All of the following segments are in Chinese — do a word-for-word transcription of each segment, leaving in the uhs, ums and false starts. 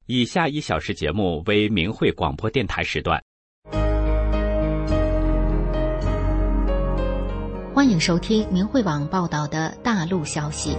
以下一小时节目为明慧广播电台时段。 欢迎收听明慧网报道的大陆消息。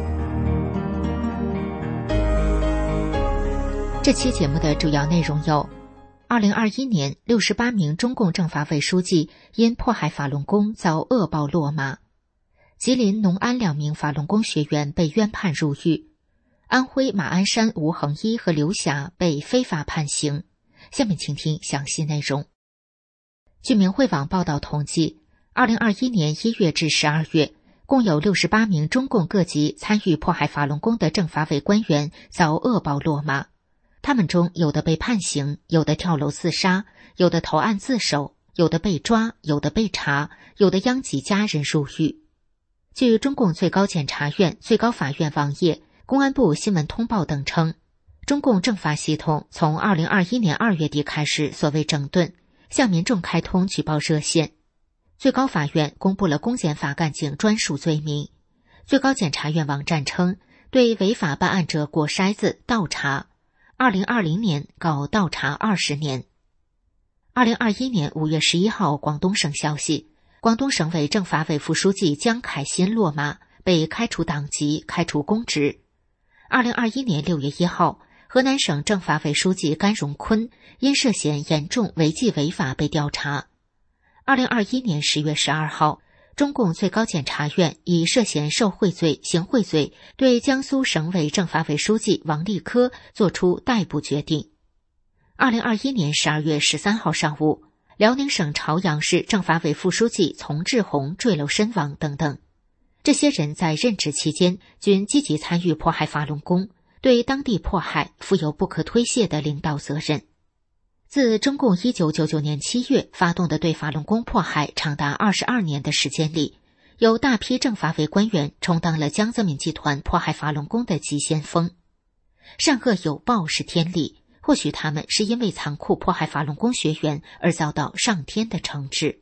这期节目的主要内容有：二零二一年，六十八名中共政法委书记因迫害法轮功遭恶报落马；吉林农安两名法轮功学员被冤判入狱；安徽马鞍山吴恒一和刘霞被非法判刑。下面请听详细内容。据明慧网报道统计，二零二一年一月至十二月，共有六十八名中共各级参与迫害法轮功的政法委官员遭恶报落马。他们中有的被判刑，有的跳楼自杀，有的投案自首，有的被抓，有的被查，有的殃及家人入狱。据中共最高检察院、最高法院网页、公安部新闻通报等称，中共政法系统从二零二一年二月底开始所谓整顿，向民众开通举报热线。最高法院公布了公检法干警专属罪名。最高检察院网站称，对违法办案者过筛子倒查，二零二零年搞倒查二十年。二零二一年五月十一号，广东省消息，广东省委政法委副书记江凯新落马，被开除党籍、开除公职。二零二一年六月一号，河南省政法委书记甘荣坤因涉嫌严重违纪违法被调查。二零二一年十月十二号，中共最高检察院以涉嫌受贿罪、行贿罪对江苏省委政法委书记王立科作出逮捕决定。二零二一年十二月十三号上午，辽宁省朝阳市政法委副书记丛志红坠楼身亡等等。这些人在任职期间均积极参与迫害法轮功，对当地迫害负有不可推卸的领导责任。自中共一九九九年七月发动的对法轮功迫害长达二十二年的时间里，有大批政法委官员充当了江泽民集团迫害法轮功的急先锋。善恶有报是天理，或许他们是因为残酷迫害法轮功学员而遭到上天的惩治。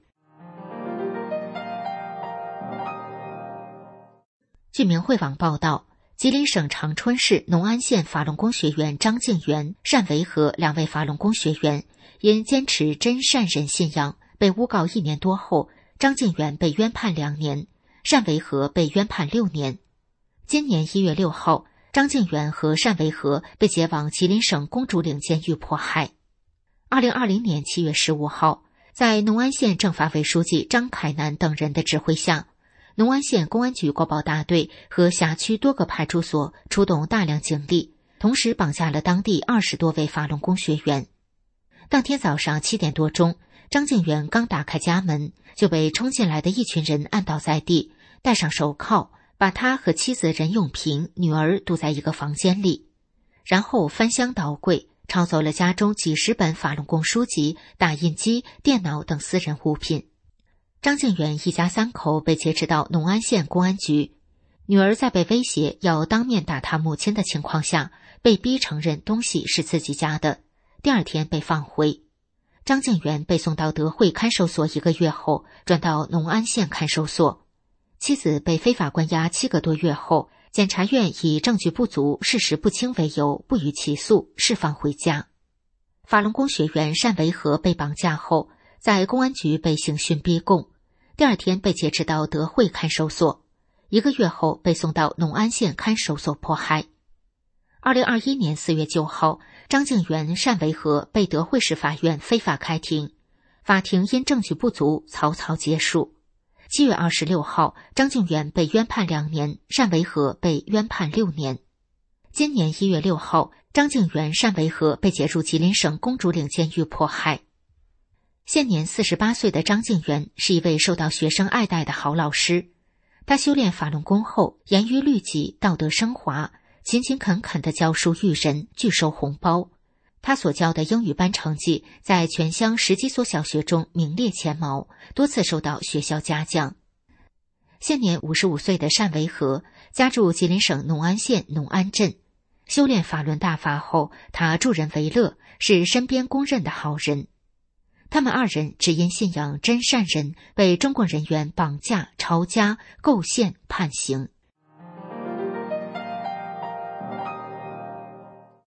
据明慧网报道，吉林省长春市农安县法轮功学员张敬元、单维和两位法轮功学员因坚持真善忍信仰被诬告一年多后，张敬元被冤判两年，单维和被冤判六年。今年一月六号，张敬元和单维和被解往吉林省公主岭监狱迫害。二零二零年七月十五号，在农安县政法委书记张凯南等人的指挥下，农安县公安局国保大队和辖区多个派出所出动大量警力，同时绑架了当地二十多位法轮功学员。当天早上七点多钟，张敬元刚打开家门，就被冲进来的一群人按倒在地，戴上手铐，把他和妻子任永平、女儿堵在一个房间里，然后翻箱倒柜，抄走了家中几十本法轮功书籍、打印机、电脑等私人物品。张敬元一家三口被劫持到农安县公安局，女儿在被威胁要当面打他母亲的情况下，被逼承认东西是自己家的，第二天被放回。张敬元被送到德惠看守所一个月后，转到农安县看守所。妻子被非法关押七个多月后，检察院以证据不足、事实不清为由，不予起诉，释放回家。法轮功学员单维和被绑架后，在公安局被刑讯逼供，第二天被劫持到德惠看守所，一个月后被送到农安县看守所迫害。二零二一年四月九号，张敬元、单维和被德惠市法院非法开庭，法庭因证据不足草草结束。七月二十六号，张敬元被冤判两年，单维和被冤判六年。今年一月六号，张敬元、单维和被解入吉林省公主岭监狱迫害。现年四十八岁的张敬元是一位受到学生爱戴的好老师，他修炼法轮功后，严于律己，道德升华，勤勤恳恳地教书育人，拒收红包。他所教的英语班成绩在全乡十几所小学中名列前茅，多次受到学校嘉奖。现年五十五岁的单维和家住吉林省农安县农安镇，修炼法轮大法后，他助人为乐，是身边公认的好人。他们二人只因信仰真善人，被中共人员绑架、抄家、构陷、判刑。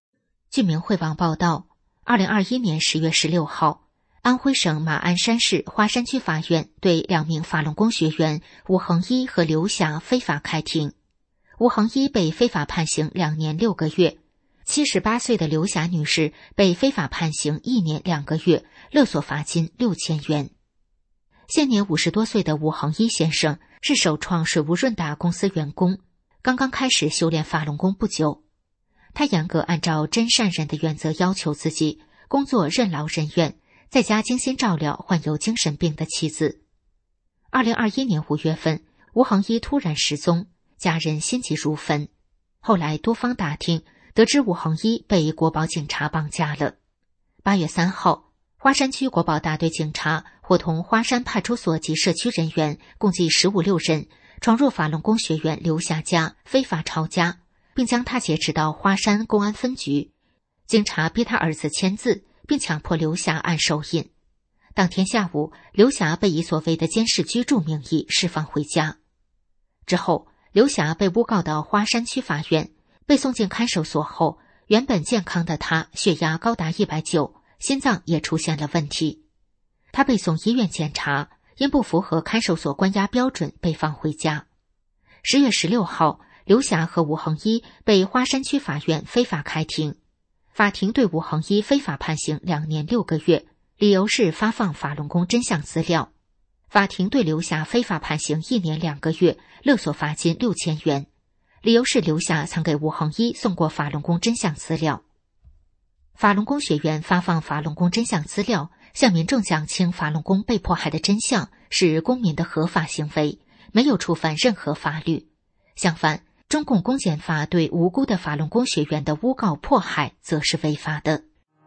据明慧网报道，二零二一年十月十六号，安徽省马鞍山市花山区法院对两名法轮功学员吴恒一和刘霞非法开庭。吴恒一被非法判刑两年六个月，七十八岁的刘霞女士被非法判刑一年两个月，勒索罚金六千元。现年五十多岁的吴恒一先生是首创水无润达公司员工，刚刚开始修炼法轮功不久。他严格按照真善人的原则要求自己，工作任劳任怨，在家精心照料患有精神病的妻子。二零二一年五月份，吴恒一突然失踪，家人心急如焚。后来多方打听，得知吴恒一被国保警察绑架了。八月三号，花山区国保大队警察伙同花山派出所及社区人员共计十五六人，闯入法轮功学员刘霞家，非法抄家，并将他劫持到花山公安分局。警察逼他儿子签字，并强迫刘霞按手印。当天下午，刘霞被以所谓的监视居住名义释放回家。之后，刘霞被诬告到花山区法院，被送进看守所后，原本健康的他血压高达一百九十，心脏也出现了问题。他被送医院检查，因不符合看守所关押标准被放回家。十月十六号，刘霞和吴恒一被花山区法院非法开庭，法庭对吴恒一非法判刑两年六个月，理由是发放法轮功真相资料。法庭对刘霞非法判刑一年两个月，勒索罚金六千元，理由是刘霞曾给吴恒一送过法轮功真相资料。法轮功学员发放法轮功真相资料，向民众讲清法轮功被迫害的真相，是公民的合法行为，没有触犯任何法律。相反，中共公检法对无辜的法轮功学员的诬告迫害则是违法的。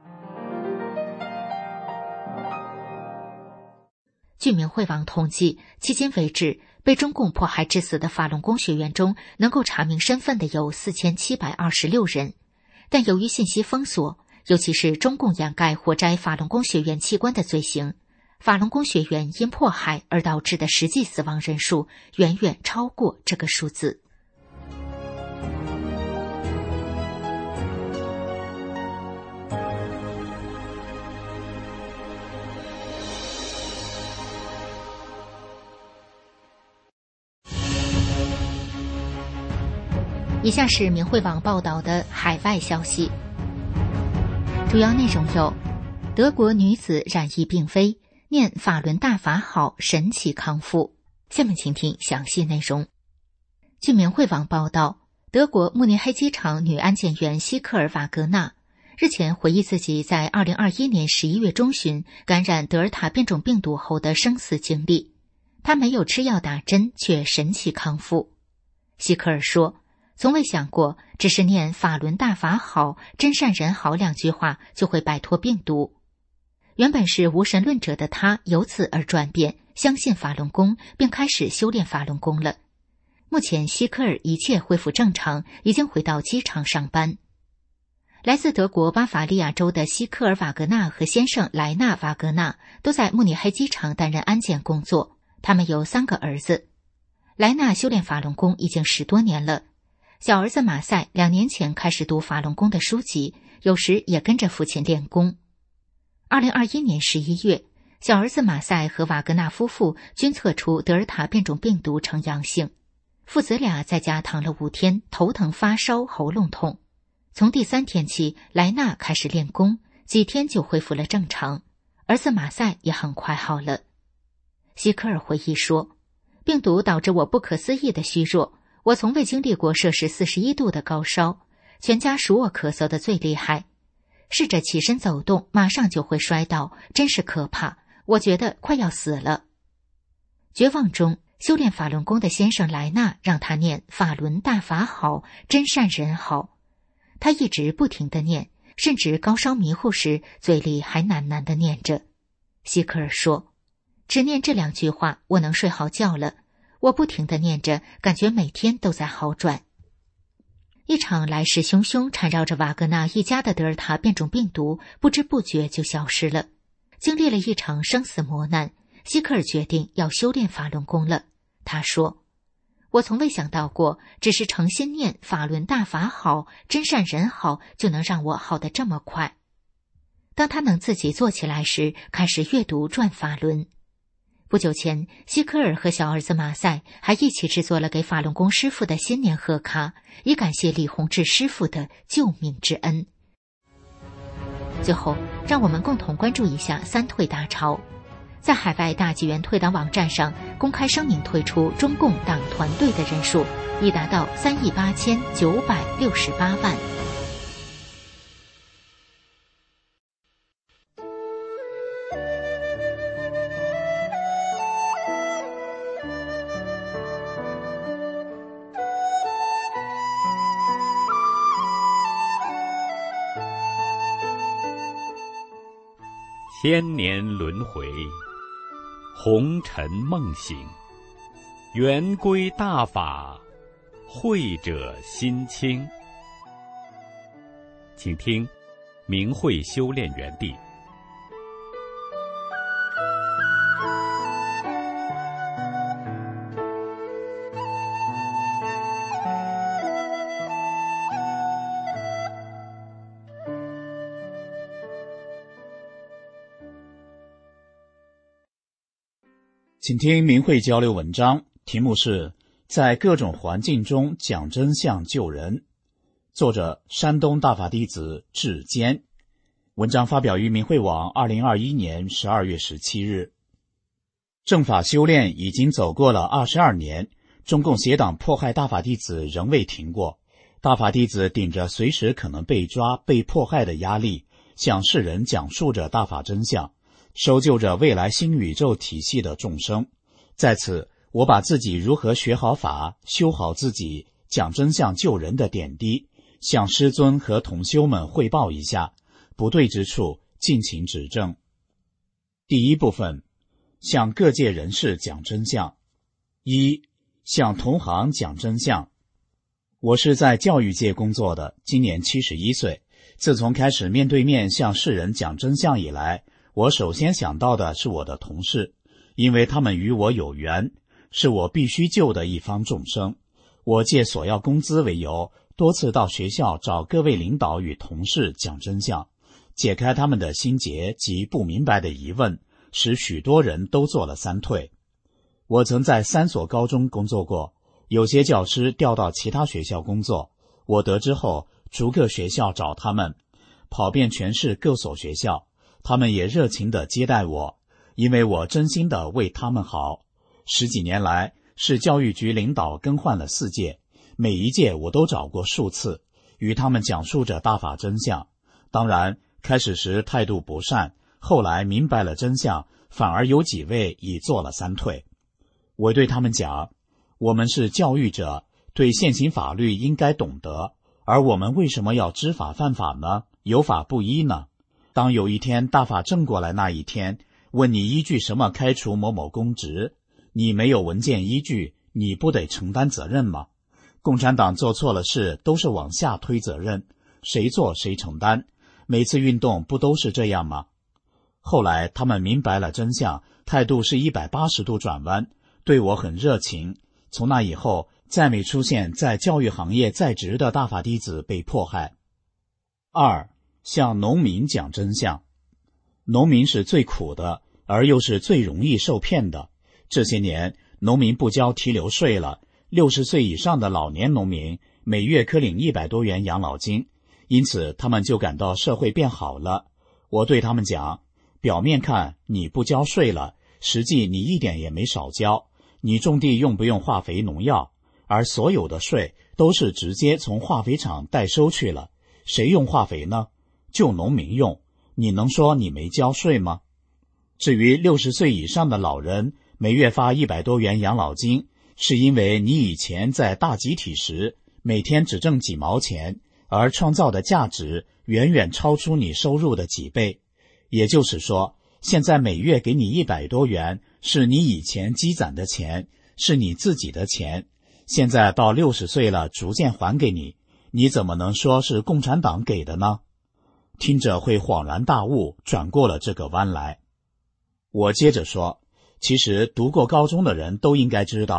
据明慧网统计，迄今为止，被中共迫害致死的法轮功学员中，能够查明身份的有四千七百二十六人。但由于信息封锁，尤其是中共掩盖活摘法轮功学员器官的罪行，法轮功学员因迫害而导致的实际死亡人数远远超过这个数字。以下是明慧网报道的海外消息，主要内容有：德国女子染疫病危，念法轮大法好，神奇康复。下面请听详细内容。据明慧网报道，德国慕尼黑机场女安检员希克尔瓦格纳日前回忆自己在二零二一年十一月中旬感染德尔塔变种病毒后的生死经历。她没有吃药打针，却神奇康复。希克尔说，从未想过只是念法轮大法好，真善人好两句话就会摆脱病毒。原本是无神论者的他由此而转变，相信法轮功，并开始修炼法轮功了。目前希克尔一切恢复正常，已经回到机场上班。来自德国巴伐利亚州的希克尔瓦格纳和先生莱纳瓦格纳都在慕尼黑机场担任安检工作，他们有三个儿子。莱纳修炼法轮功已经十多年了，小儿子马赛两年前开始读法轮功的书籍，有时也跟着父亲练功。二零二一年十一月，小儿子马赛和瓦格纳夫妇均测出德尔塔变种病毒呈阳性，父子俩在家躺了五天，头疼发烧，喉咙痛。从第三天起，莱纳开始练功，几天就恢复了正常，儿子马赛也很快好了。希克尔回忆说，病毒导致我不可思议的虚弱，我从未经历过摄氏四十一度的高烧，全家数我咳嗽的最厉害，试着起身走动，马上就会摔倒，真是可怕，我觉得快要死了。绝望中，修炼法轮功的先生莱纳让他念法轮大法好，真善人好。他一直不停地念，甚至高烧迷糊时，嘴里还喃喃地念着。希克尔说，只念这两句话，我能睡好觉了。我不停地念着，感觉每天都在好转。一场来势汹汹缠绕着瓦格纳一家的德尔塔变种病毒不知不觉就消失了。经历了一场生死磨难，希克尔决定要修炼法轮功了。他说， 我从未想到过，只是诚心念法轮大法好，真善人好，就能让我好得这么快。当他能自己做起来时，开始阅读转法轮。不久前，希科尔和小儿子马赛还一起制作了给法轮功师父的新年贺卡，以感谢李洪志师父的救命之恩。最后，让我们共同关注一下三退大潮。在海外大纪元退党网站上公开声明退出中共党团队的人数已达到三亿八千九百六十八万。 千年轮回，红尘梦醒，圆归大法，慧者心清。请听明慧修炼园地。 请听明慧交流文章，题目是在各种环境中讲真相救人，作者山东大法弟子智坚。文章发表于明慧网二零二一年十二月十七日。正法修炼已经走过了二十二年，中共邪党迫害大法弟子仍未停过。大法弟子顶着随时可能被抓被迫害的压力，向世人讲述着大法真相，收救着未来新宇宙体系的众生。在此，我把自己如何学好法、修好自己、讲真相救人的点滴，向师尊和同修们汇报一下，不对之处敬请指正。第一部分，向各界人士讲真相。一、向同行讲真相。我是在教育界工作的，今年七十一岁。自从开始面对面向世人讲真相以来，我首先想到的是我的同事，因为他们与我有缘，是我必须救的一方众生。我借索要工资为由，多次到学校找各位领导与同事讲真相，解开他们的心结及不明白的疑问，使许多人都做了三退。我曾在三所高中工作过，有些教师调到其他学校工作，我得知后逐个学校找他们，跑遍全市各所学校，他们也热情地接待我，因为我真心地为他们好。十几年来，市教育局领导更换了四届，每一届我都找过数次，与他们讲述着大法真相。当然，开始时态度不善，后来明白了真相，反而有几位已做了三退。我对他们讲，我们是教育者，对现行法律应该懂得，而我们为什么要知法犯法呢？有法不依呢？当有一天大法正过来那一天，问你依据什么开除某某公职，你没有文件依据，你不得承担责任吗？共产党做错了事都是往下推责任，谁做谁承担，每次运动不都是这样吗？后来他们明白了真相，态度是一百八十度转弯，对我很热情。从那以后，再没出现在教育行业在职的大法弟子被迫害。二、向农民讲真相。农民是最苦的，而又是最容易受骗的。这些年，农民不交提留税了，六十岁以上的老年农民每月可领一百多元养老金，因此他们就感到社会变好了。我对他们讲，表面看你不交税了，实际你一点也没少交。你种地用不用化肥农药？而所有的税都是直接从化肥厂代收去了，谁用化肥呢？就农民用，你能说你没交税吗？至于六十岁以上的老人每月发一百多元养老金，是因为你以前在大集体时每天只挣几毛钱，而创造的价值远远超出你收入的几倍。也就是说，现在每月给你一百多元，是你以前积攒的钱，是你自己的钱，现在到六十岁了逐渐还给你，你怎么能说是共产党给的呢？听着会恍然大悟，转过了这个弯来。我接着说，其实读过高中的人都应该知道，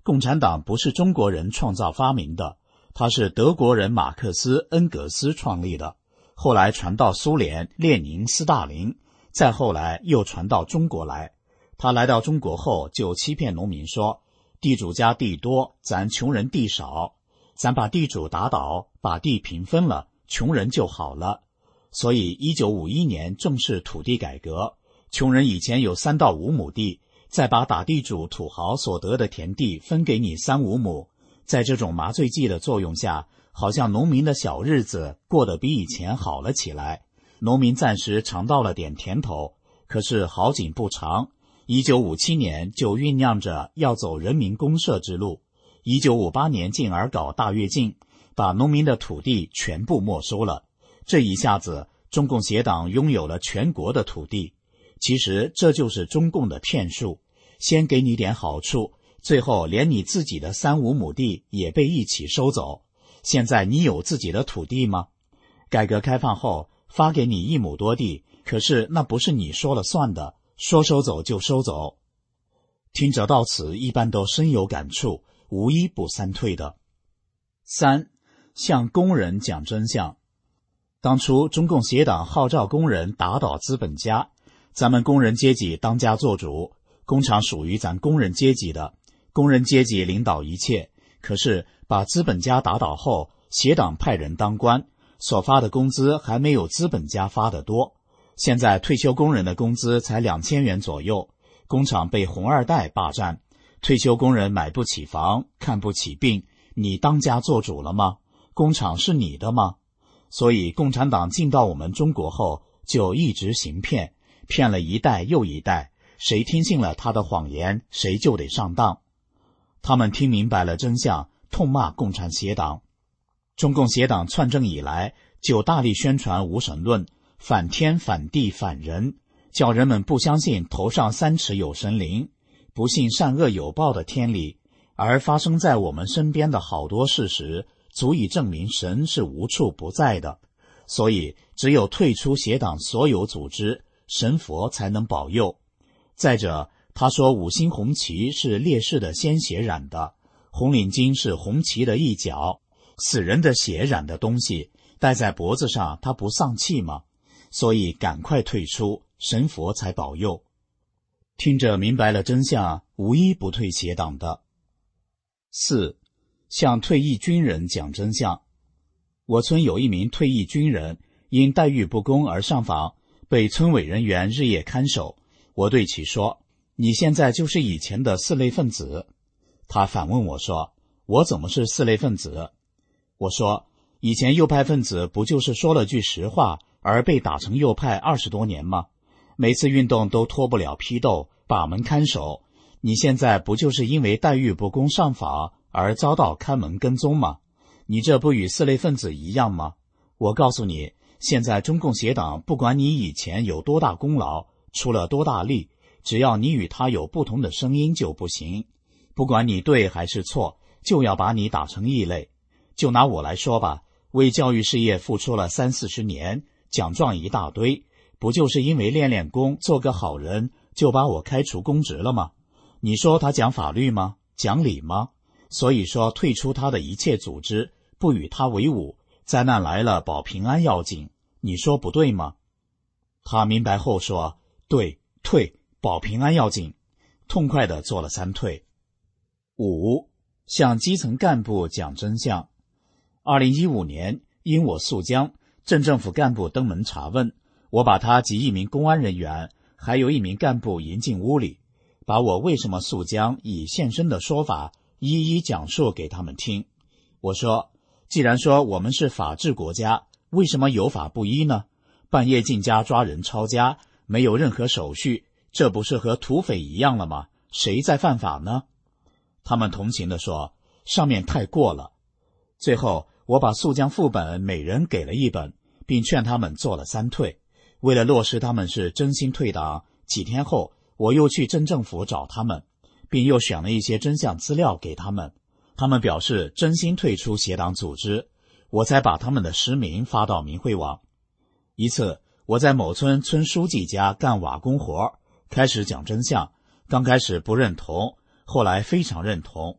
共产党不是中国人创造发明的，它是德国人马克思、恩格斯创立的，后来传到苏联，列宁、斯大林，再后来又传到中国来。他来到中国后就欺骗农民说，地主家地多，咱穷人地少，咱把地主打倒，把地平分了，穷人就好了。所以一九五一年正式土地改革，穷人以前有三到五亩地，再把打地主土豪所得的田地分给你三五亩，在这种麻醉剂的作用下，好像农民的小日子过得比以前好了起来。农民暂时尝到了点甜头，可是好景不长，一九五七年就酝酿着要走人民公社之路，一九五八年进而搞大跃进，把农民的土地全部没收了。这一下子，中共协党拥有了全国的土地。其实这就是中共的骗术，先给你点好处，最后连你自己的三五亩地也被一起收走。现在你有自己的土地吗？改革开放后发给你一亩多地，可是那不是你说了算的，说收走就收走。听者到此一般都深有感触，无一不三退的。三，向工人讲真相。当初中共协党号召工人打倒资本家，咱们工人阶级当家做主，工厂属于咱工人阶级的，工人阶级领导一切。可是把资本家打倒后，协党派人当官，所发的工资还没有资本家发的多。现在退休工人的工资才两千元左右，工厂被红二代霸占，退休工人买不起房，看不起病，你当家做主了吗？工厂是你的吗？所以共产党进到我们中国后，就一直行骗，骗了一代又一代，谁听信了他的谎言，谁就得上当。他们听明白了真相，痛骂共产协党。中共协党篡政以来，就大力宣传无神论，反天反地反人，叫人们不相信头上三尺有神灵，不信善恶有报的天理，而发生在我们身边的好多事实，足以证明神是无处不在的。所以只有退出协党所有组织，神佛才能保佑。再者，他说五星红旗是烈士的鲜血染的，红领巾是红旗的一角，死人的血染的东西戴在脖子上，他不丧气吗？所以赶快退出，神佛才保佑。听着明白了真相，无一不退协党的。四，向退役军人讲真相。我村有一名退役军人，因待遇不公而上访，被村委人员日夜看守。我对其说，你现在就是以前的四类分子。他反问我说，我怎么是四类分子？我说，以前右派分子不就是说了句实话而被打成右派二十多年吗？每次运动都脱不了批斗，把门看守。你现在不就是因为待遇不公上访而遭到看门跟踪吗？你这不与四类分子一样吗？我告诉你，现在中共协党不管你以前有多大功劳，出了多大力，只要你与他有不同的声音就不行。不管你对还是错，就要把你打成异类。就拿我来说吧，为教育事业付出了三四十年，奖状一大堆，不就是因为练练功，做个好人，就把我开除公职了吗？你说他讲法律吗？讲理吗？所以说退出他的一切组织，不与他为伍，灾难来了保平安要紧，你说不对吗？他明白后说，对，退，保平安要紧，痛快地做了三退。五，向基层干部讲真相。二零一五年，因我诉江，镇政府干部登门查问，我把他及一名公安人员，还有一名干部迎进屋里，把我为什么诉江以现身的说法一一讲述给他们听。我说，既然说我们是法治国家，为什么有法不依呢？半夜进家抓人抄家，没有任何手续，这不是和土匪一样了吗？谁在犯法呢？他们同情地说，上面太过了。最后我把诉江副本每人给了一本，并劝他们做了三退。为了落实他们是真心退党，几天后我又去镇政府找他们，并又选了一些真相资料给他们。他们表示真心退出协党组织，我才把他们的实名发到明慧网。一次我在某村村书记家干瓦工活，开始讲真相，刚开始不认同，后来非常认同，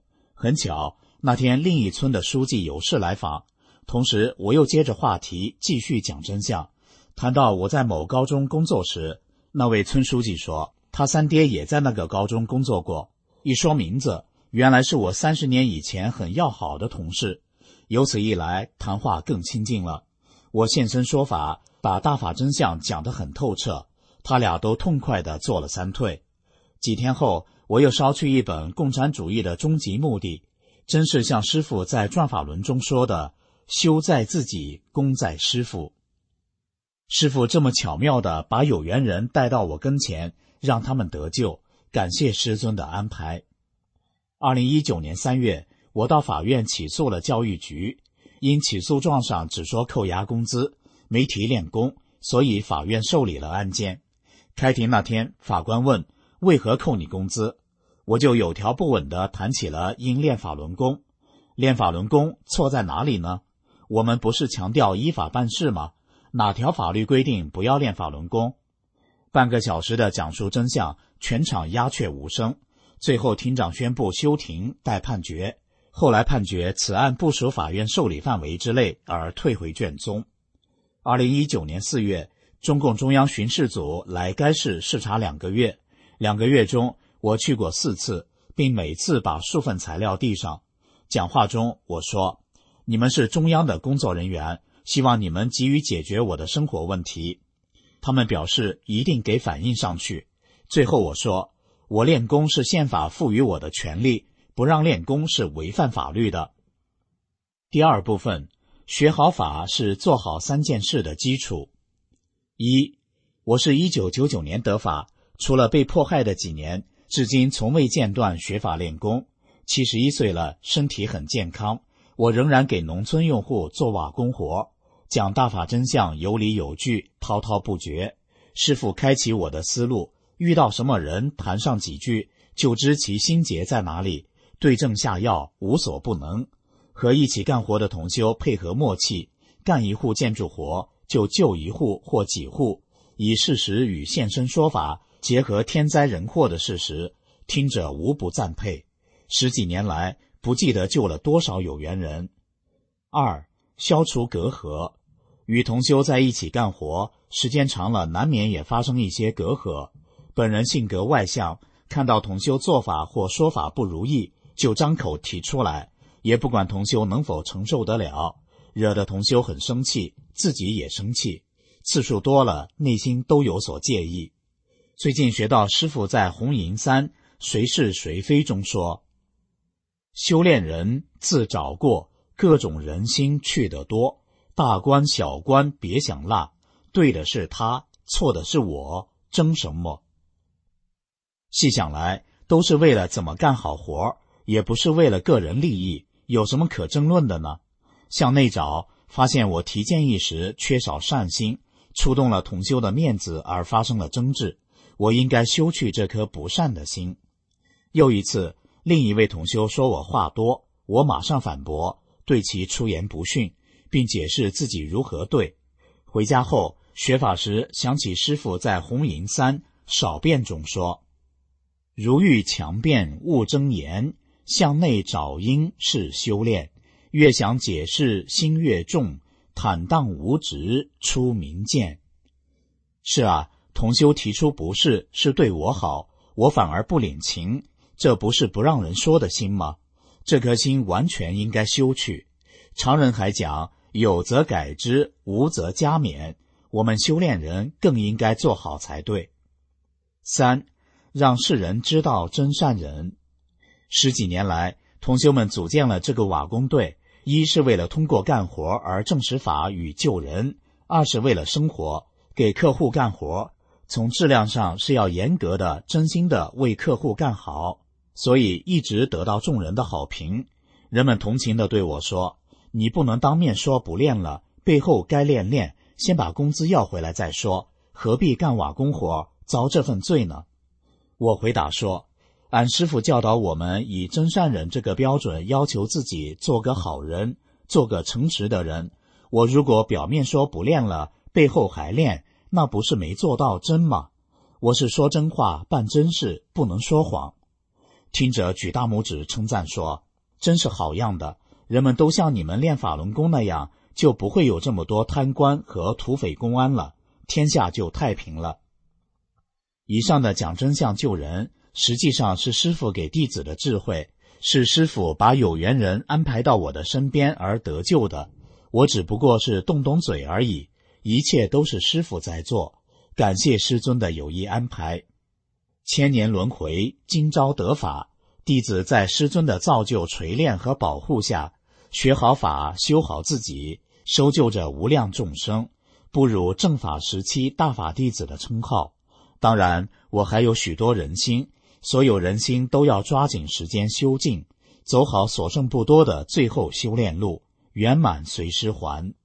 很巧，那天另一村的书记有事来访，同时我又接着话题继续讲真相。谈到我在某高中工作时，那位村书记说他三爹也在那个高中工作过，一说名字，原来是我三十年以前很要好的同事。由此一来，谈话更亲近了。我现身说法，把大法真相讲得很透彻，他俩都痛快地做了三退。几天后，我又捎去一本《共产主义的终极目的》，真是像师父在转法轮中说的，修在自己，功在师父。师父这么巧妙地把有缘人带到我跟前，让他们得救，感谢师尊的安排。二零一九年三月，我到法院起诉了教育局，因起诉状上只说扣押工资，没提练功，所以法院受理了案件。开庭那天，法官问为何扣你工资，我就有条不紊地谈起了应练法轮功。练法轮功错在哪里呢？我们不是强调依法办事吗？哪条法律规定不要练法轮功？半个小时的讲述真相，全场鸦雀无声。最后庭长宣布休庭待判决，后来判决此案不属法院受理范围之内，而退回卷宗。二零一九年四月，中共中央巡视组来该市视察两个月，两个月中我去过四次，并每次把数份材料递上。讲话中我说，你们是中央的工作人员，希望你们急于解决我的生活问题。他们表示一定给反映上去。最后我说，我练功是宪法赋予我的权利，不让练功是违反法律的。第二部分，学好法是做好三件事的基础。一，我是一九九九年得法，除了被迫害的几年，至今从未间断学法练功。七十一岁了，身体很健康，我仍然给农村用户做瓦工活，讲大法真相有理有据，滔滔不绝。师父开启我的思路，遇到什么人谈上几句，就知其心结在哪里，对症下药，无所不能。和一起干活的同修配合默契，干一户建筑活就救一户或几户，以事实与现身说法结合天灾人祸的事实，听者无不赞佩。十几年来，不记得救了多少有缘人。二，消除隔阂。与同修在一起干活，时间长了难免也发生一些隔阂。本人性格外向，看到同修做法或说法不如意，就张口提出来，也不管同修能否承受得了，惹得同修很生气，自己也生气，次数多了，内心都有所介意。最近学到师父在红银山谁是谁非中说，修炼人自找过，各种人心去得多，大官小官别想落，对的是他，错的是我，争什么？细想来，都是为了怎么干好活，也不是为了个人利益，有什么可争论的呢？向内找，发现我提建议时缺少善心，触动了同修的面子而发生了争执，我应该修去这颗不善的心。又一次，另一位同修说我话多，我马上反驳，对其出言不逊，并解释自己如何对。回家后学法时，想起师父在红银山少辩中说，如欲强辩勿争言，向内找因是修炼，越想解释心越重，坦荡无执出明见。是啊，同修提出不是，是对我好，我反而不领情，这不是不让人说的心吗？这颗心完全应该修去。常人还讲有则改之，无则加勉，我们修炼人更应该做好才对。三，让世人知道真善人。十几年来，同修们组建了这个瓦工队，一是为了通过干活而证实法与救人，二是为了生活，给客户干活，从质量上是要严格的、真心的为客户干好，所以一直得到众人的好评。人们同情地对我说，你不能当面说不练了，背后该练练，先把工资要回来再说，何必干瓦工活，遭这份罪呢？我回答说，俺师父教导我们以真善忍这个标准要求自己做个好人，做个诚实的人。我如果表面说不练了，背后还练，那不是没做到真吗？我是说真话，办真事，不能说谎。听者举大拇指称赞说， 真是好样的，人们都像你们练法轮功那样，就不会有这么多贪官和土匪公安了，天下就太平了。以上的讲真相救人，实际上是师父给弟子的智慧，是师父把有缘人安排到我的身边而得救的，我只不过是动动嘴而已，一切都是师父在做，感谢师尊的有意安排。千年轮回，今朝得法，弟子在师尊的造就锤炼和保护下，学好法，修好自己，收救着无量众生，不辱正法时期大法弟子的称号。当然，我还有许多人心，所有人心都要抓紧时间修净，走好所剩不多的最后修炼路，圆满随师还。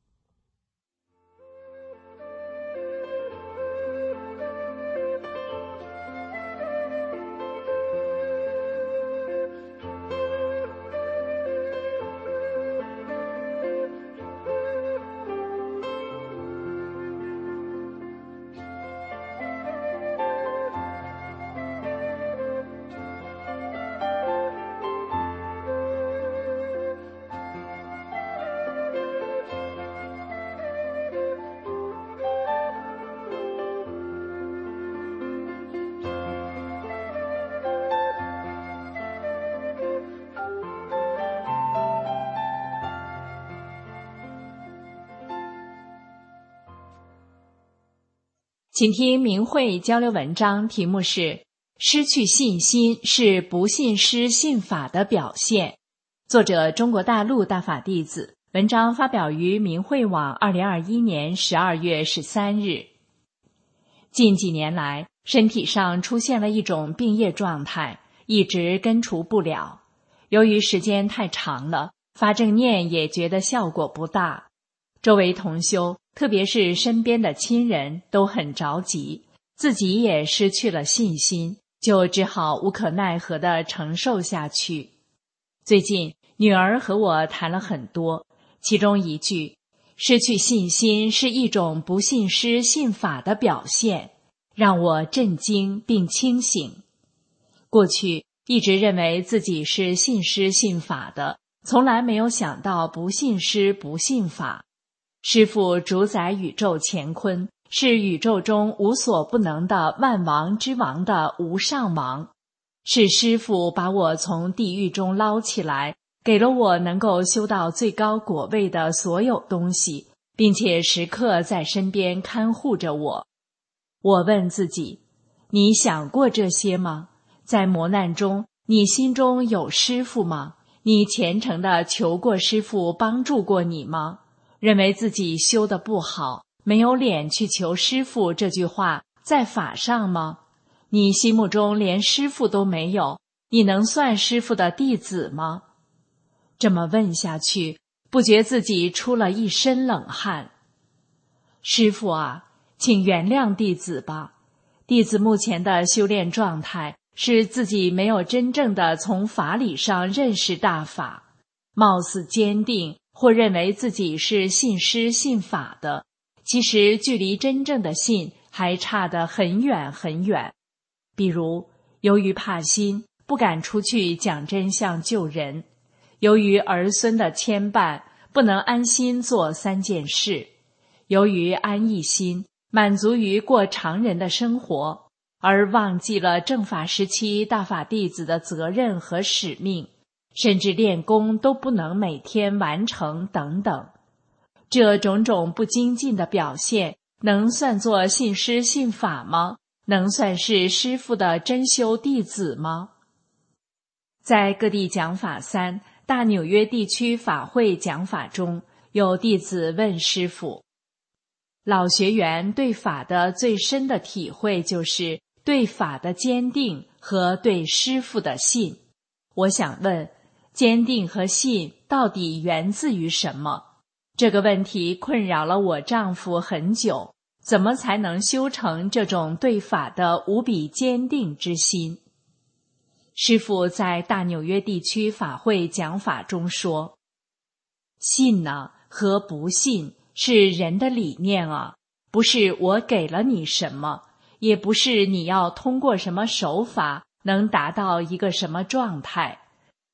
请听明慧交流文章，题目是失去信心是不信师信法的表现，作者中国大陆大法弟子，文章发表于明慧网二零二一年十二月十三日。近几年来，身体上出现了一种病业状态，一直根除不了。由于时间太长了，发正念也觉得效果不大。周围同修，特别是身边的亲人都很着急，自己也失去了信心，就只好无可奈何地承受下去。最近女儿和我谈了很多，其中一句失去信心是一种不信师信法的表现，让我震惊并清醒。过去一直认为自己是信师信法的，从来没有想到不信师不信法。师父主宰宇宙乾坤，是宇宙中无所不能的万王之王的无上王，是师父把我从地狱中捞起来，给了我能够修到最高果位的所有东西，并且时刻在身边看护着我。我问自己，你想过这些吗？在磨难中，你心中有师父吗？你虔诚地求过师父帮助过你吗？认为自己修得不好，没有脸去求师父这句话在法上吗？你心目中连师父都没有，你能算师父的弟子吗？这么问下去，不觉自己出了一身冷汗。师父啊，请原谅弟子吧。弟子目前的修炼状态是自己没有真正的从法理上认识大法，貌似坚定，或认为自己是信师信法的，其实距离真正的信还差得很远很远。比如，由于怕心，不敢出去讲真相救人；由于儿孙的牵绊，不能安心做三件事；由于安逸心，满足于过常人的生活，而忘记了正法时期大法弟子的责任和使命，甚至练功都不能每天完成等等。这种种不精进的表现，能算作信师信法吗？能算是师父的真修弟子吗？在各地讲法三大纽约地区法会讲法中，有弟子问师父，老学员对法的最深的体会就是对法的坚定和对师父的信。我想问，坚定和信到底源自于什么？这个问题困扰了我丈夫很久，怎么才能修成这种对法的无比坚定之心？师父在大纽约地区法会讲法中说，信呢和不信是人的理念啊，不是我给了你什么，也不是你要通过什么手法能达到一个什么状态。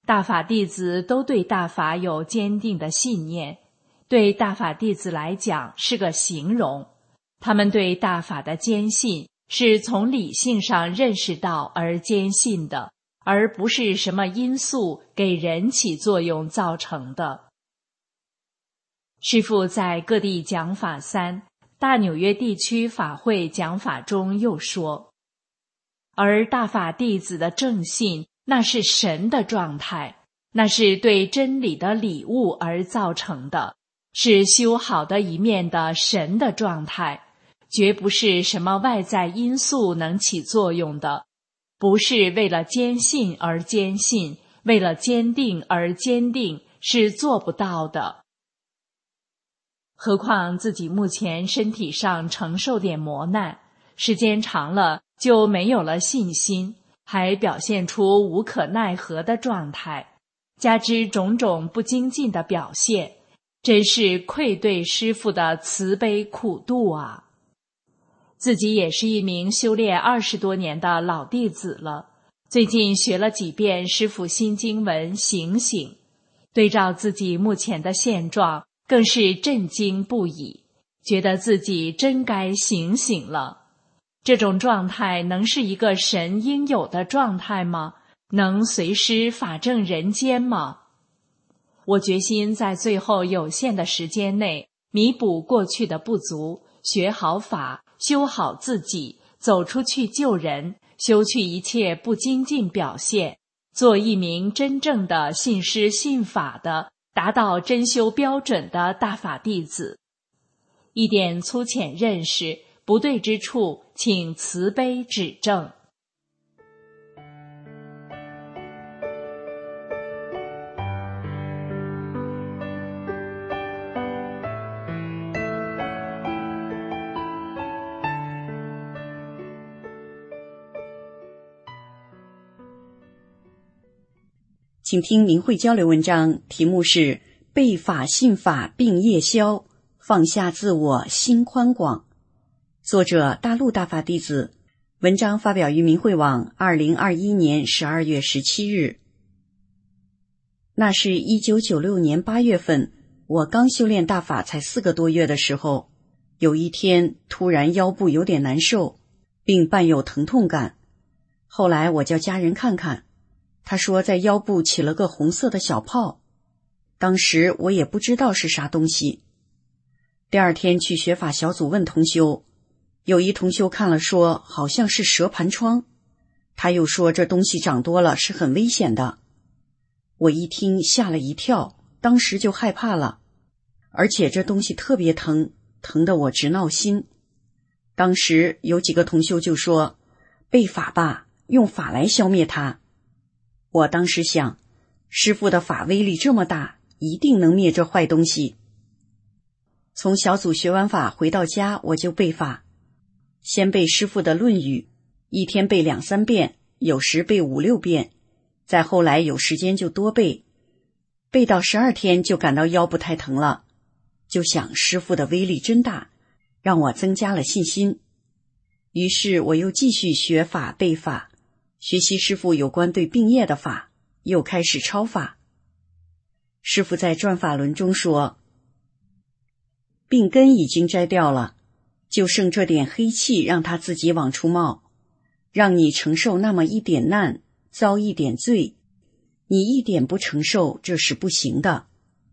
大法弟子都对大法有坚定的信念，对大法弟子来讲是个形容。他们对大法的坚信是从理性上认识到而坚信的，而不是什么因素给人起作用造成的。师父在各地讲法三大纽约地区法会讲法中又说，而大法弟子的正信，那是神的状态，那是对真理的礼物而造成的，是修好的一面的神的状态，绝不是什么外在因素能起作用的，不是为了坚信而坚信，为了坚定而坚定，是做不到的。何况自己目前身体上承受点磨难，时间长了就没有了信心，还表现出无可奈何的状态，加之种种不精进的表现，真是愧对师父的慈悲苦度啊！自己也是一名修炼二十多年的老弟子了，最近学了几遍师父心经文醒醒，对照自己目前的现状，更是震惊不已，觉得自己真该醒醒了。这种状态能是一个神应有的状态吗？能随师法正人间吗？我决心在最后有限的时间内弥补过去的不足，学好法，修好自己，走出去救人，修去一切不精进表现，做一名真正的信师信法的，达到真修标准的大法弟子。一点粗浅认识不对之处，请慈悲指正。 请听明慧交流文章，题目是背法信法并业消，放下自我心宽广。作者大陆大法弟子，文章发表于明慧网二零二一年十二月十七日。那是一九九六年八月份，我刚修炼大法才四个多月的时候，有一天突然腰部有点难受，并伴有疼痛感。后来我叫家人看看，他说在腰部起了个红色的小泡，当时我也不知道是啥东西。第二天去学法小组问同修，有一同修看了说好像是蛇盘疮，他又说这东西长多了是很危险的。我一听吓了一跳，当时就害怕了，而且这东西特别疼，疼得我直闹心。当时有几个同修就说，背法吧，用法来消灭它。我当时想，师父的法威力这么大，一定能灭这坏东西。从小组学完法回到家，我就背法，先背师父的论语，一天背两三遍，有时背五六遍，再后来有时间就多背，背到十二天就感到腰不太疼了，就想师父的威力真大，让我增加了信心。于是我又继续学法背法，学习师父有关对病业的法，又开始抄法。师父在转法轮中说，病根已经摘掉了，就剩这点黑气让它自己往出冒，让你承受那么一点难，遭一点罪，你一点不承受，这是不行的。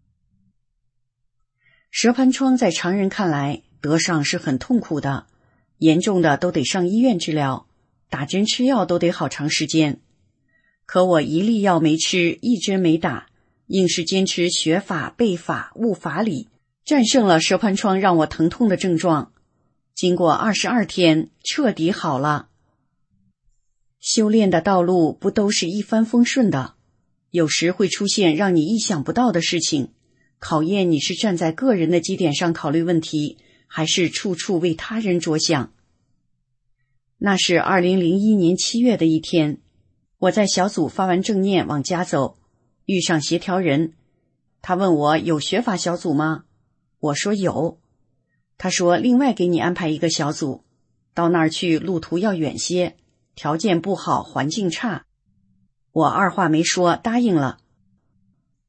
蛇盘疮在常人看来得上是很痛苦的，严重的都得上医院治疗，打针吃药都得好长时间。可我一粒药没吃，一针没打，硬是坚持学法背法悟法理，战胜了蛇盘疮让我疼痛的症状。经过二十二天，彻底好了。修炼的道路不都是一帆风顺的，有时会出现让你意想不到的事情，考验你是站在个人的基点上考虑问题，还是处处为他人着想。那是二零零一年七月的一天，我在小组发完正念往家走，遇上协调人，他问我有学法小组吗？我说有。他说另外给你安排一个小组，到那儿去路途要远些，条件不好，环境差。我二话没说答应了。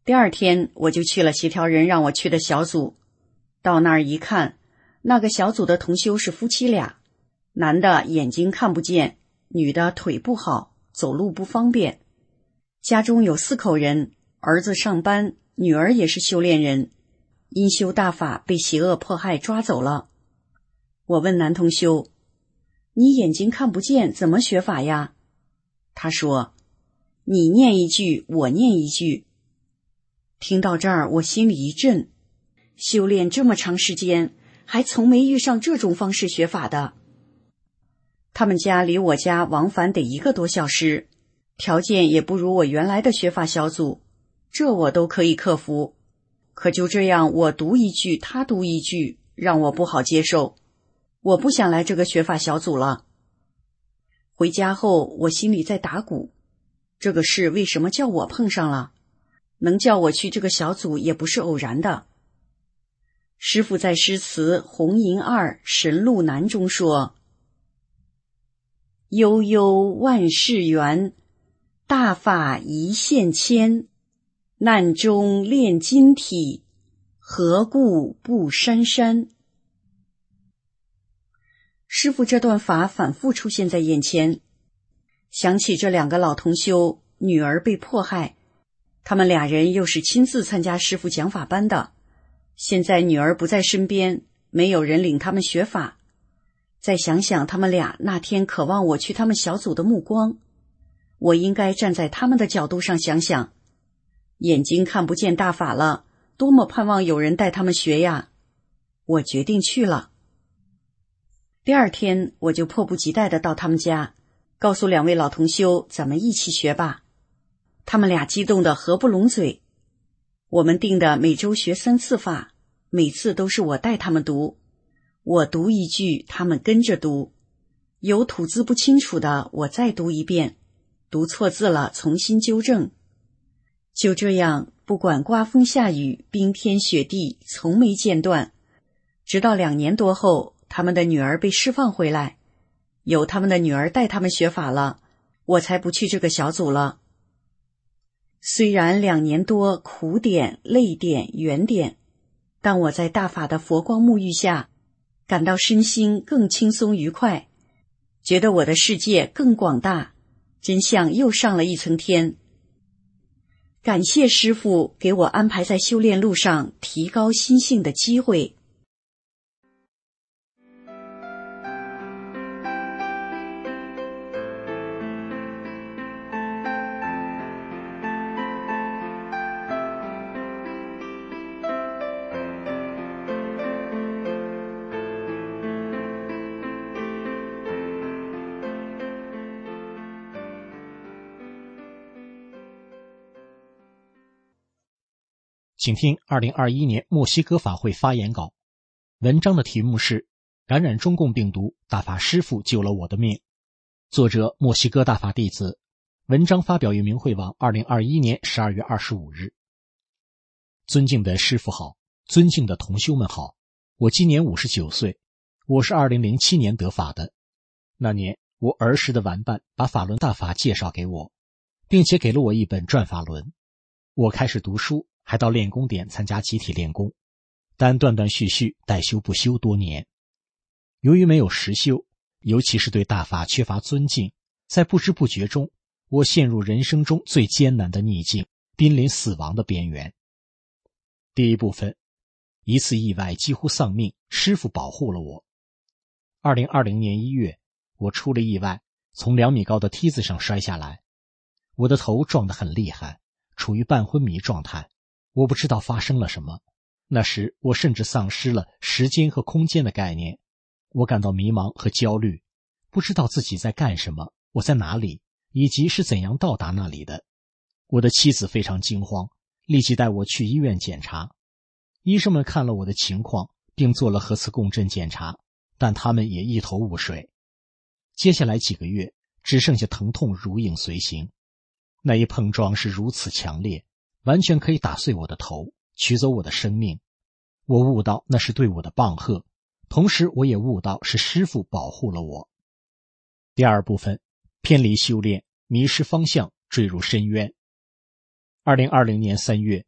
第二天我就去了协调人让我去的小组，到那儿一看，那个小组的同修是夫妻俩，男的眼睛看不见，女的腿不好，走路不方便。家中有四口人，儿子上班，女儿也是修炼人，因修大法被邪恶迫害抓走了。我问男同修，你眼睛看不见，怎么学法呀？他说，你念一句，我念一句。听到这儿，我心里一震，修炼这么长时间，还从没遇上这种方式学法的。他们家离我家往返得一个多小时，条件也不如我原来的学法小组，这我都可以克服。可就这样，我读一句，他读一句，让我不好接受。我不想来这个学法小组了。回家后，我心里在打鼓，这个事为什么叫我碰上了？能叫我去这个小组也不是偶然的。师父在诗词《红银二神路难》中说，悠悠万事圆，大法一线牵，难中炼金体，何故不珊珊？师父这段法反复出现在眼前，想起这两个老同修，女儿被迫害，他们俩人又是亲自参加师父讲法班的，现在女儿不在身边，没有人领他们学法。再想想他们俩那天渴望我去他们小组的目光，我应该站在他们的角度上想想，眼睛看不见大法了，多么盼望有人带他们学呀！我决定去了。第二天我就迫不及待地到他们家，告诉两位老同修咱们一起学吧。他们俩激动得合不拢嘴。我们定的每周学三次法，每次都是我带他们读，我读一句，他们跟着读，有吐字不清楚的我再读一遍，读错字了重新纠正。就这样，不管刮风下雨，冰天雪地，从没间断。直到两年多后，他们的女儿被释放回来，有他们的女儿带他们学法了，我才不去这个小组了。虽然两年多苦点、累点、圆点，但我在大法的佛光沐浴下，感到身心更轻松愉快，觉得我的世界更广大，真相又上了一层天。感谢师父给我安排在修炼路上提高心性的机会。 请听二零二一年墨西哥法会发言稿，文章的题目是感染中共病毒，大法师父救了我的命，作者墨西哥大法弟子，文章发表于明慧网二零二一年十二月二十五日。尊敬的师父好，尊敬的同修们好，我今年五十九岁，我是二零零七年得法的。那年我儿时的玩伴把法轮大法介绍给我，并且给了我一本转法轮。我开始读书，还到练功点参加集体练功，但断断续续代修不修多年。由于没有实修，尤其是对大法缺乏尊敬，在不知不觉中，我陷入人生中最艰难的逆境，濒临死亡的边缘。第一部分，一次意外几乎丧命，师父保护了我。二零二零年一月，我出了意外，从两米高的梯子上摔下来，我的头撞得很厉害，处于半昏迷状态。我不知道发生了什么，那时我甚至丧失了时间和空间的概念，我感到迷茫和焦虑，不知道自己在干什么，我在哪里，以及是怎样到达那里的。我的妻子非常惊慌，立即带我去医院检查。医生们看了我的情况，并做了核磁共振检查，但他们也一头雾水。接下来几个月，只剩下疼痛如影随形。那一碰撞是如此强烈，完全可以打碎我的头，取走我的生命。我悟到那是对我的棒喝，同时我也悟到是师父保护了我。第二部分，偏离修炼，迷失方向，坠入深渊。二零二零年三月，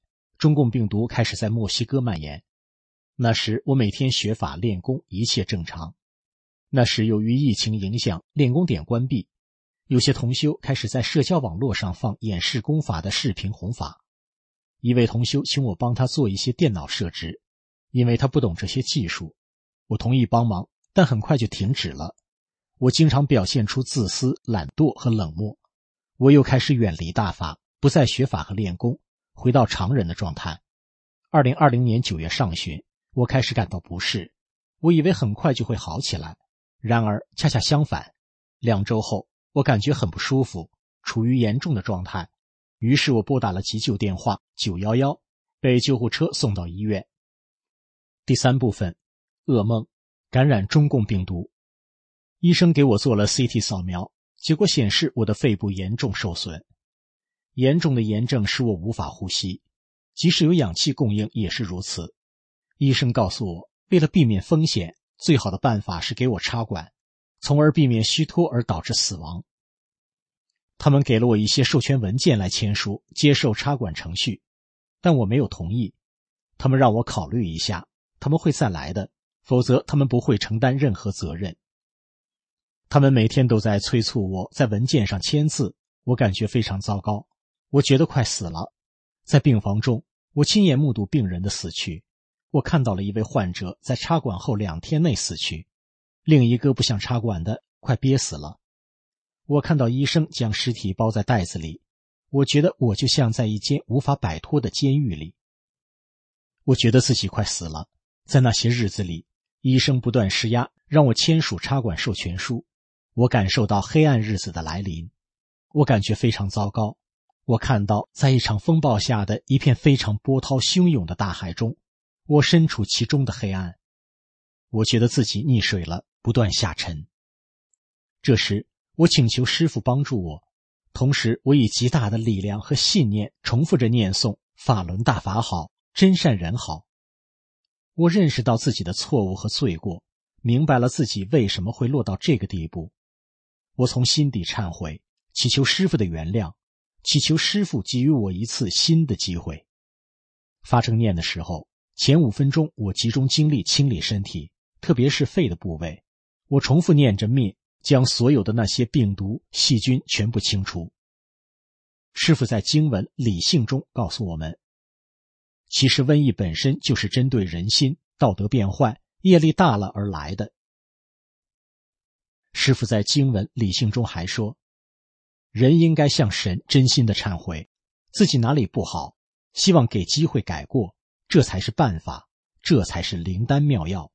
中共病毒开始在墨西哥蔓延。那时我每天学法练功，一切正常。那时由于疫情影响，练功点关闭，有些同修开始在社交网络上放演示功法的视频弘法。一位同修请我帮他做一些电脑设置，因为他不懂这些技术。我同意帮忙，但很快就停止了。我经常表现出自私、懒惰和冷漠。我又开始远离大法，不再学法和练功，回到常人的状态。二零二零年九月上旬，我开始感到不适，我以为很快就会好起来，然而恰恰相反。两周后，我感觉很不舒服，处于严重的状态。于是我拨打了急救电话九一一，被救护车送到医院。第三部分，噩梦，感染中共病毒。医生给我做了 C T 扫描，结果显示我的肺部严重受损。严重的炎症使我无法呼吸，即使有氧气供应也是如此。医生告诉我，为了避免风险，最好的办法是给我插管，从而避免虚脱而导致死亡。他们给了我一些授权文件来签署，接受插管程序，但我没有同意。他们让我考虑一下，他们会再来的，否则他们不会承担任何责任。他们每天都在催促我在文件上签字，我感觉非常糟糕，我觉得快死了。在病房中，我亲眼目睹病人的死去。我看到了一位患者在插管后两天内死去，另一个不想插管的快憋死了。我看到医生将尸体包在袋子里，我觉得我就像在一间无法摆脱的监狱里。我觉得自己快死了。在那些日子里，医生不断施压，让我签署插管授权书。我感受到黑暗日子的来临，我感觉非常糟糕。我看到在一场风暴下的一片非常波涛汹涌的大海中，我身处其中的黑暗。我觉得自己溺水了，不断下沉。这时我请求师父帮助我，同时我以极大的力量和信念重复着念诵法轮大法好，真善人好。我认识到自己的错误和罪过，明白了自己为什么会落到这个地步。我从心底忏悔，祈求师父的原谅，祈求师父给予我一次新的机会。发正念的时候，前五分钟我集中精力清理身体，特别是肺的部位。我重复念着灭，将所有的那些病毒、细菌全部清除。师父在经文理性中告诉我们，其实瘟疫本身就是针对人心、道德变坏、业力大了而来的。师父在经文理性中还说，人应该向神真心的忏悔，自己哪里不好，希望给机会改过，这才是办法，这才是灵丹妙药。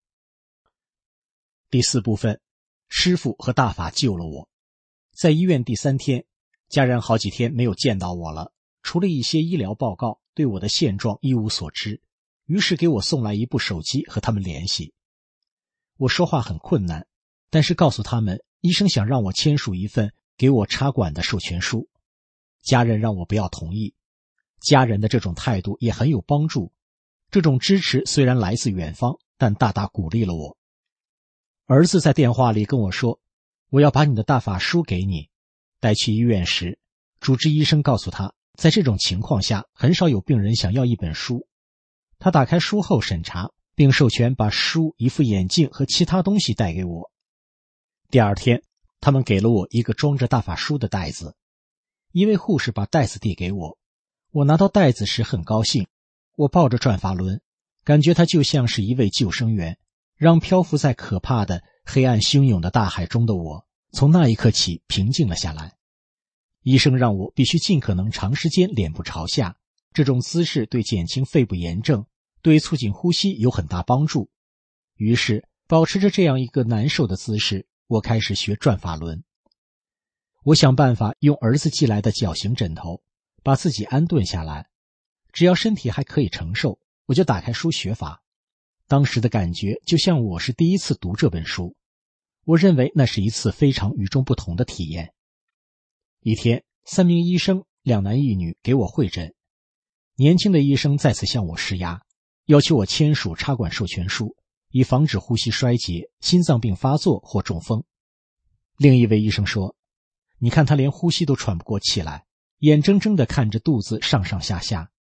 第四部分，师父和大法救了我。在医院第三天，家人好几天没有见到我了，除了一些医疗报告，对我的现状一无所知，于是给我送来一部手机和他们联系。我说话很困难，但是告诉他们，医生想让我签署一份给我插管的授权书。家人让我不要同意，家人的这种态度也很有帮助。这种支持虽然来自远方，但大大鼓励了我。儿子在电话里跟我说，我要把你的大法书给你。带去医院时，主治医生告诉他，在这种情况下，很少有病人想要一本书。他打开书后审查，并授权把书、一副眼镜和其他东西带给我。第二天，他们给了我一个装着大法书的袋子。一位护士把袋子递给我，我拿到袋子时很高兴。我抱着转法轮，感觉它就像是一位救生员，让漂浮在可怕的黑暗汹涌的大海中的我，从那一刻起平静了下来。医生让我必须尽可能长时间脸部朝下，这种姿势对减轻肺部炎症、对促进呼吸有很大帮助。于是，保持着这样一个难受的姿势，我开始学转法轮。我想办法用儿子寄来的绞刑枕头，把自己安顿下来。只要身体还可以承受，我就打开书学法。当时的感觉就像我是第一次读这本书，我认为那是一次非常与众不同的体验。一天，三名医生，两男一女给我会诊。年轻的医生再次向我施压，要求我签署插管授权书，以防止呼吸衰竭、心脏病发作或中风。另一位医生说，你看他连呼吸都喘不过气来，眼睁睁地看着肚子上上下下，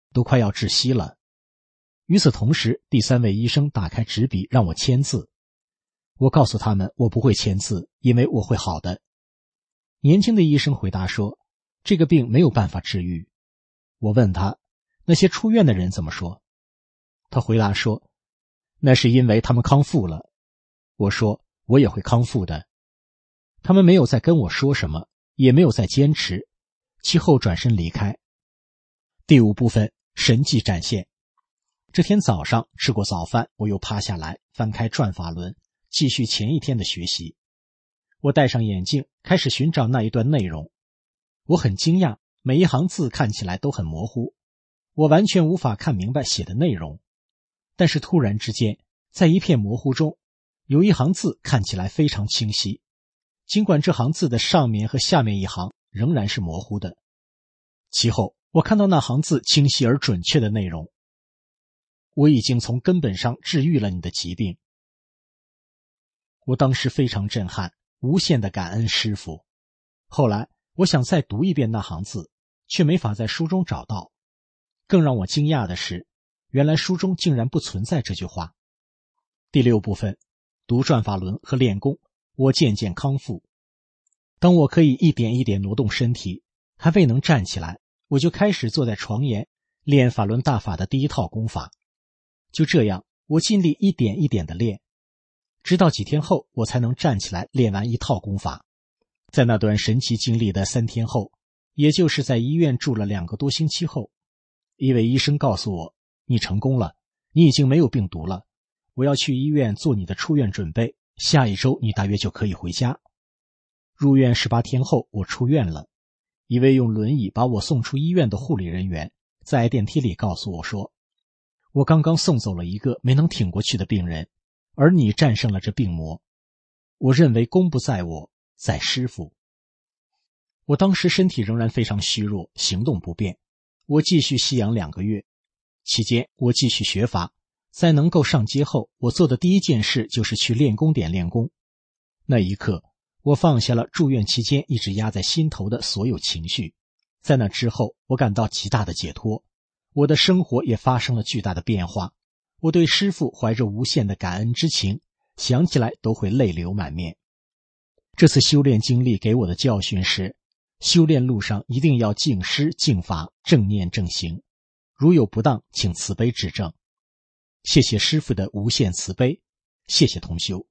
都快要窒息了。与此同时，第三位医生打开纸笔让我签字。我告诉他们我不会签字，因为我会好的。年轻的医生回答说，这个病没有办法治愈。我问他，那些出院的人怎么说？他回答说，那是因为他们康复了。我说，我也会康复的。他们没有再跟我说什么，也没有再坚持，其后转身离开。第五部分，神迹展现。这天早上吃过早饭，我又趴下来翻开转法轮，继续前一天的学习。我戴上眼镜，开始寻找那一段内容。我很惊讶，每一行字看起来都很模糊，我完全无法看明白写的内容。但是突然之间，在一片模糊中，有一行字看起来非常清晰，尽管这行字的上面和下面一行仍然是模糊的。其后我看到那行字清晰而准确的内容，我已经从根本上治愈了你的疾病。我当时非常震撼，无限的感恩师父。后来我想再读一遍那行字，却没法在书中找到。更让我惊讶的是，原来书中竟然不存在这句话。第六部分，读转法轮和练功，我渐渐康复。当我可以一点一点挪动身体，还未能站起来，我就开始坐在床沿练法轮大法的第一套功法。就这样，我尽力一点一点地练，直到几天后我才能站起来练完一套功法。在那段神奇经历的三天后，也就是在医院住了两个多星期后，一位医生告诉我，你成功了，你已经没有病毒了，我要去医院做你的出院准备，下一周你大约就可以回家。入院十八天后，我出院了。一位用轮椅把我送出医院的护理人员在电梯里告诉我说，我刚刚送走了一个没能挺过去的病人，而你战胜了这病魔。我认为功不在我，在师父。我当时身体仍然非常虚弱，行动不便。我继续息养两个月，期间我继续学法。在能够上街后，我做的第一件事就是去练功点练功。那一刻，我放下了住院期间一直压在心头的所有情绪。在那之后，我感到极大的解脱，我的生活也发生了巨大的变化。我对师父怀着无限的感恩之情，想起来都会泪流满面。这次修炼经历给我的教训是，修炼路上一定要敬师敬法，正念正行，如有不当，请慈悲指正。谢谢师父的无限慈悲，谢谢同修。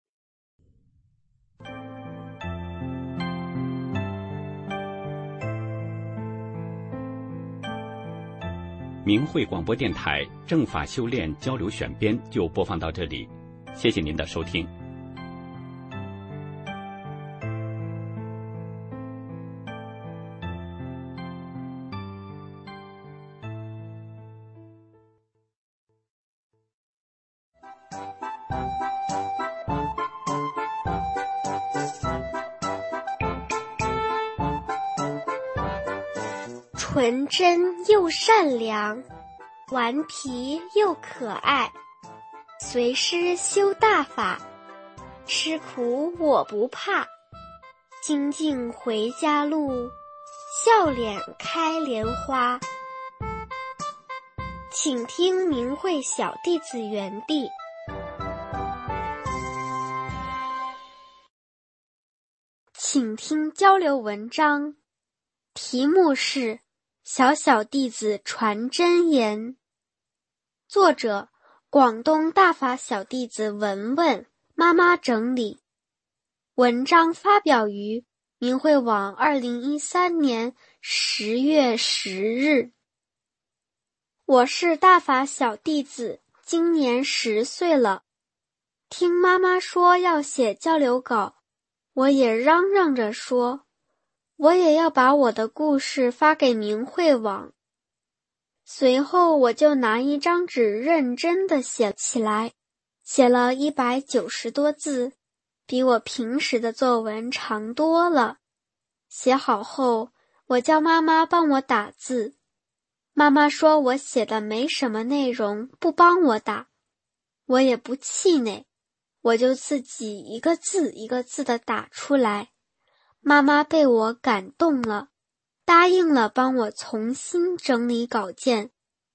明慧广播电台正法修炼交流选编就播放到这里，谢谢您的收听。 纯真又善良，顽皮又可爱，随师修大法，吃苦我不怕，精进回家路，笑脸开莲花。请听明慧小弟子园地。请听交流文章，题目是小小弟子传真言，作者广东大法小弟子文文，妈妈整理。文章发表于明慧网二零一三年十月十日。我是大法小弟子，今年十岁了。听妈妈说要写交流稿，我也嚷嚷着说，我也要把我的故事发给明慧网。随后我就拿一张纸认真地写起来，写了一百九十多字，比我平时的作文长多了。写好后，我叫妈妈帮我打字。妈妈说我写的没什么内容，不帮我打。我也不气馁，我就自己一个字一个字地打出来。妈妈被我感动了，答应了帮我重新整理稿件，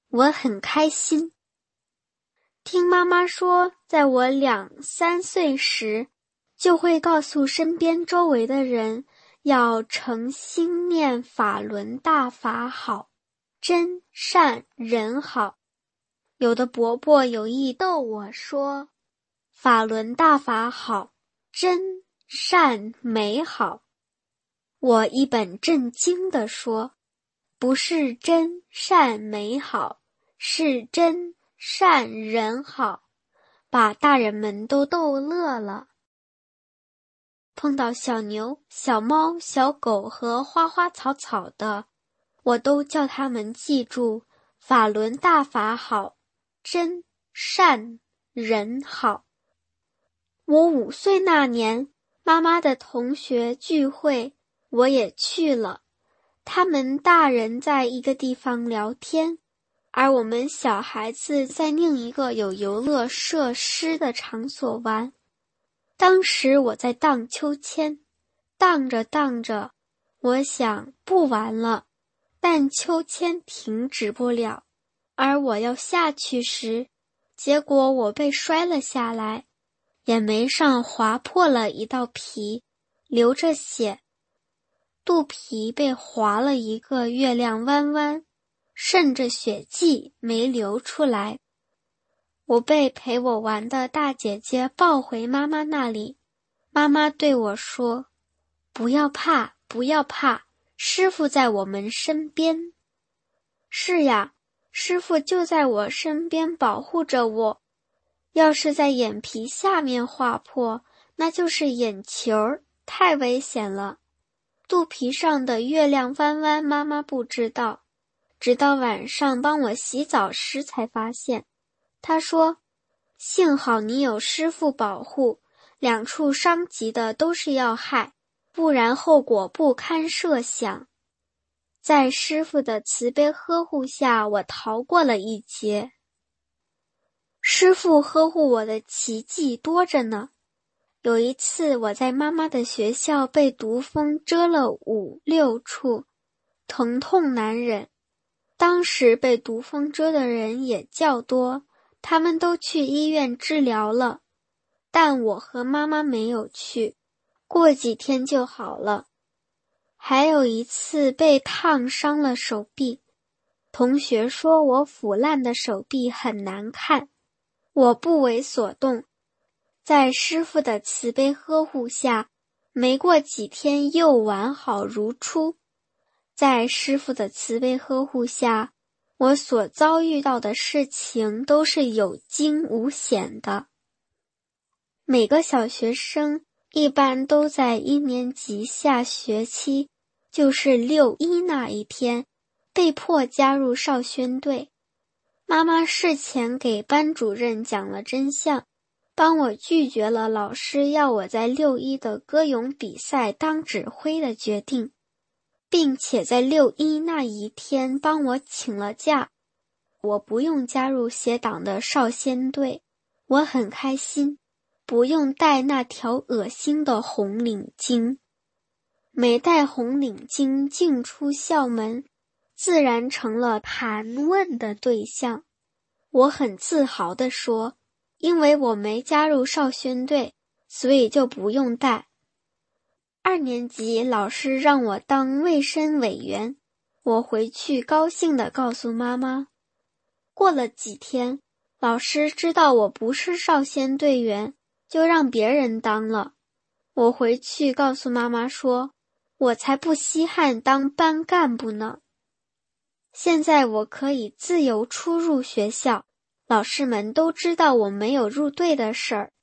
我很开心。听妈妈说，在我两三岁时，就会告诉身边周围的人，要诚心念法轮大法好，真善人好。有的伯伯有意逗我说，法轮大法好，真善美好。我一本正经地说，不是真善美好，是真善人好，把大人们都逗乐了。碰到小牛、小猫、小狗和花花草草的，我都叫他们记住法轮大法好，真善人好。我五岁那年，妈妈的同学聚会，我也去了。他们大人在一个地方聊天，而我们小孩子在另一个有游乐设施的场所玩。当时我在荡秋千，荡着荡着，我想不玩了，但秋千停止不了，而我要下去时，结果我被摔了下来，眼眉上划破了一道皮，流着血，肚皮被划了一个月亮弯弯，渗着血迹没流出来。我被陪我玩的大姐姐抱回妈妈那里，妈妈对我说，不要怕，不要怕，师父在我们身边。是呀，师父就在我身边保护着我。要是在眼皮下面划破，那就是眼球，太危险了。肚皮上的月亮弯弯，妈妈不知道，直到晚上帮我洗澡时才发现。她说，幸好你有师父保护，两处伤及的都是要害，不然后果不堪设想。在师父的慈悲呵护下，我逃过了一劫。师父呵护我的奇迹多着呢。有一次我在妈妈的学校被毒蜂蛰了五六处，疼痛难忍。当时被毒蜂蛰的人也较多，他们都去医院治疗了，但我和妈妈没有去，过几天就好了。还有一次被烫伤了手臂，同学说我腐烂的手臂很难看，我不为所动。在师父的慈悲呵护下，没过几天又完好如初。在师父的慈悲呵护下，我所遭遇到的事情都是有惊无险的。每个小学生一般都在一年级下学期，就是六一那一天，被迫加入少宣队。妈妈事前给班主任讲了真相，帮我拒绝了老师要我在六一的歌咏比赛当指挥的决定，并且在六一那一天帮我请了假。我不用加入协党的少先队，我很开心，不用戴那条恶心的红领巾。没戴红领巾进出校门，自然成了盘问的对象。我很自豪地说，因为我没加入少宣队，所以就不用戴。二年级老师让我当卫生委员，我回去高兴地告诉妈妈。过了几天，老师知道我不是少先队员，就让别人当了。我回去告诉妈妈说，我才不稀罕当班干部呢。现在我可以自由出入学校，老师们都知道我没有入队的事儿。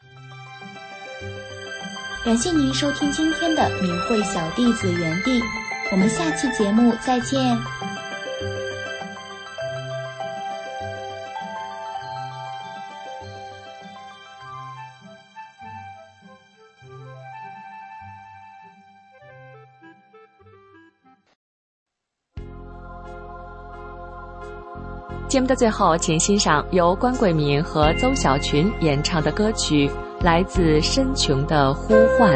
感谢您收听今天的明慧小弟子园地，我们下期节目再见。 节目的最后，请欣赏由关桂民和邹小群演唱的歌曲，来自深穹的呼唤。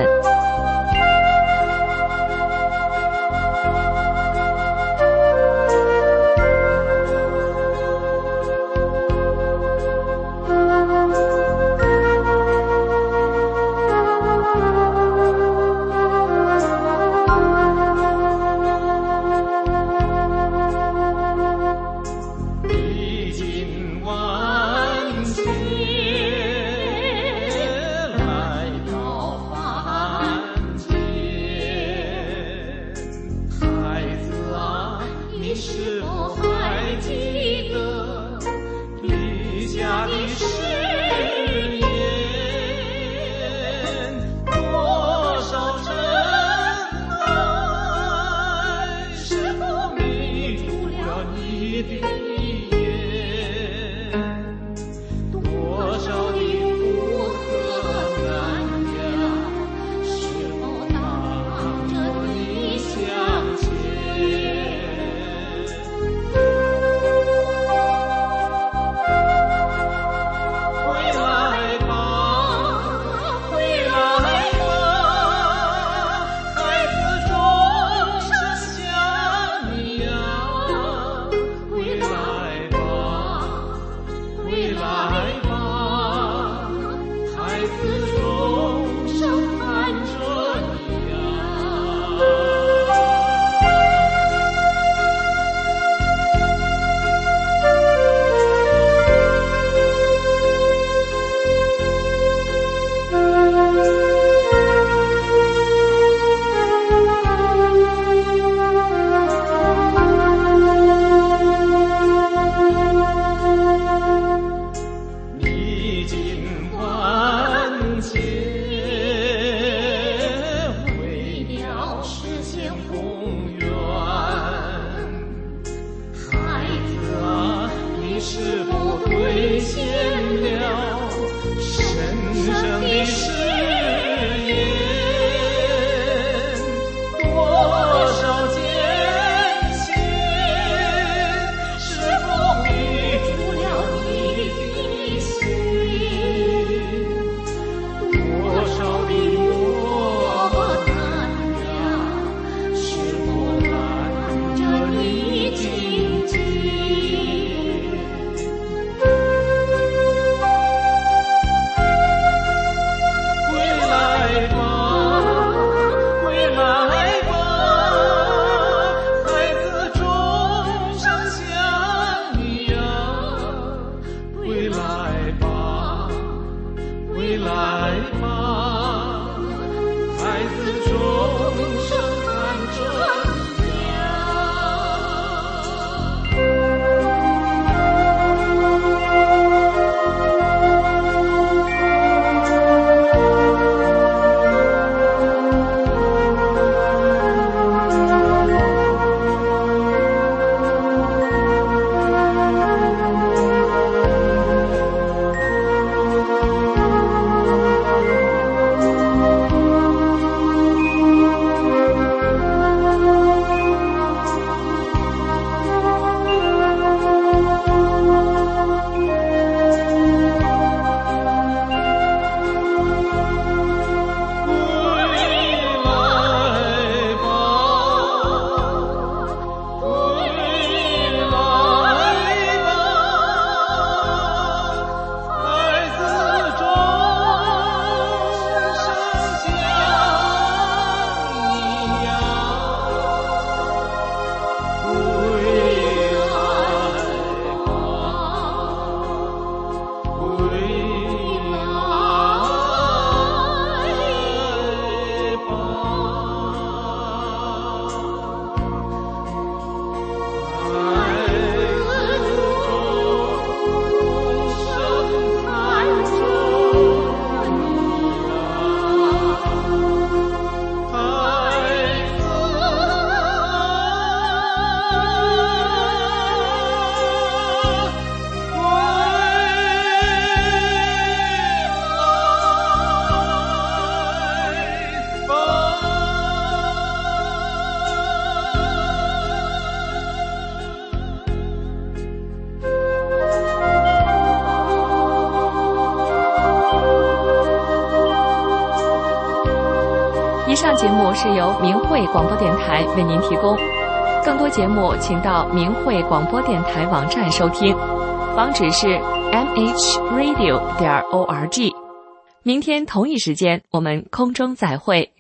以上节目是由明慧广播电台为您提供，更多节目请到明慧广播电台网站收听，网址是 m h radio 点 org。明天同一时间我们空中再会。